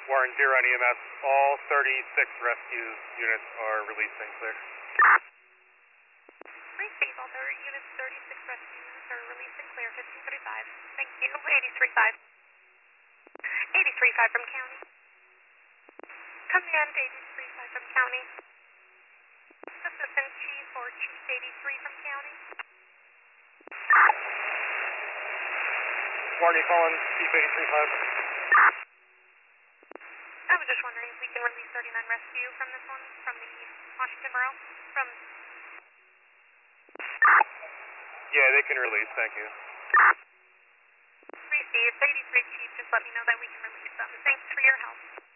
Warren 0 on EMS, all 36 rescue units are released and clear. Receive all units, 36 rescue units are released and clear, 1535. Thank you, 83.5. 83.5 from county. Command 83.5 from county. Assistant Chief or Chief 83 from county. Warren, you calling Chief 83.5? I was just wondering if we can release 39 rescue from this one, from the Washington Borough, from... Yeah, they can release, thank you. Received, 83 Chief, just let me know that we can release them. Thanks for your help.